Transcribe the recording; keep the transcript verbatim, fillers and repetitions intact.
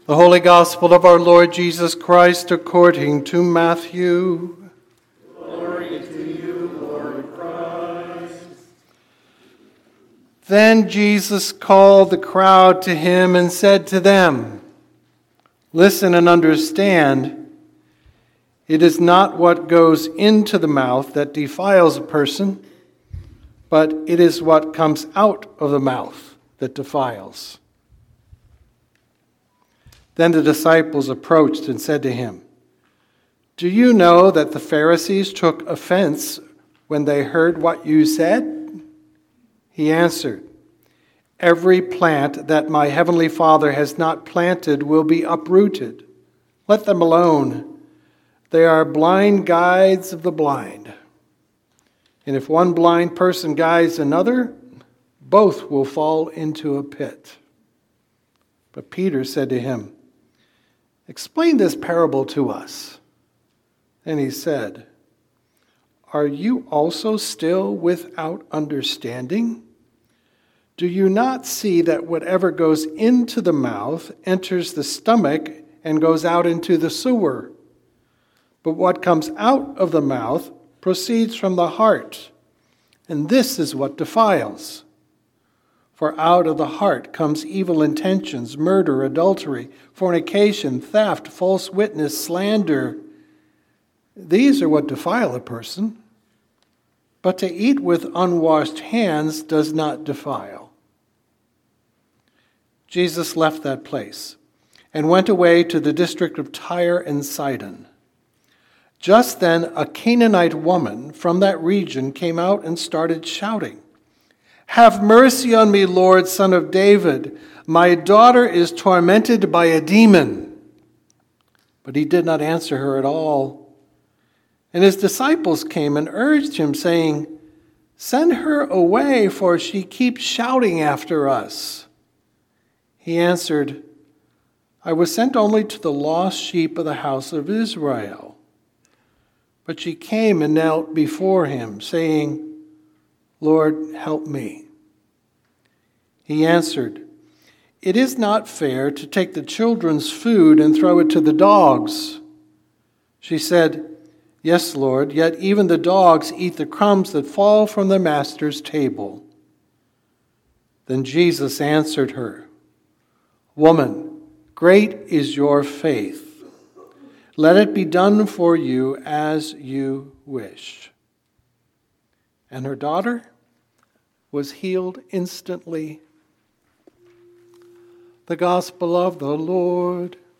The Holy Gospel of our Lord Jesus Christ according to Matthew. Glory to you, Lord Christ. Then Jesus called the crowd to him and said to them, "Listen and understand. It is not what goes into the mouth that defiles a person, but it is what comes out of the mouth that defiles." Then the disciples approached and said to him, "Do you know that the Pharisees took offense when they heard what you said?" He answered, "Every plant that my heavenly Father has not planted will be uprooted. Let them alone. They are blind guides of the blind. And if one blind person guides another, both will fall into a pit." But Peter said to him, "Explain this parable to us." And he said, "Are you also still without understanding? Do you not see that whatever goes into the mouth enters the stomach and goes out into the sewer? But what comes out of the mouth proceeds from the heart, and this is what defiles. For out of the heart comes evil intentions, murder, adultery, fornication, theft, false witness, slander. These are what defile a person. But to eat with unwashed hands does not defile." Jesus left that place and went away to the district of Tyre and Sidon. Just then a Canaanite woman from that region came out and started shouting, "Have mercy on me, Lord, Son of David. My daughter is tormented by a demon." But he did not answer her at all. And his disciples came and urged him, saying, "Send her away, for she keeps shouting after us." He answered, "I was sent only to the lost sheep of the house of Israel." But she came and knelt before him, saying, "Lord, help me." He answered, "It is not fair to take the children's food and throw it to the dogs." She said, "Yes, Lord, yet even the dogs eat the crumbs that fall from their master's table." Then Jesus answered her, "Woman, great is your faith. Let it be done for you as you wish." And her daughter was healed instantly. The Gospel of the Lord.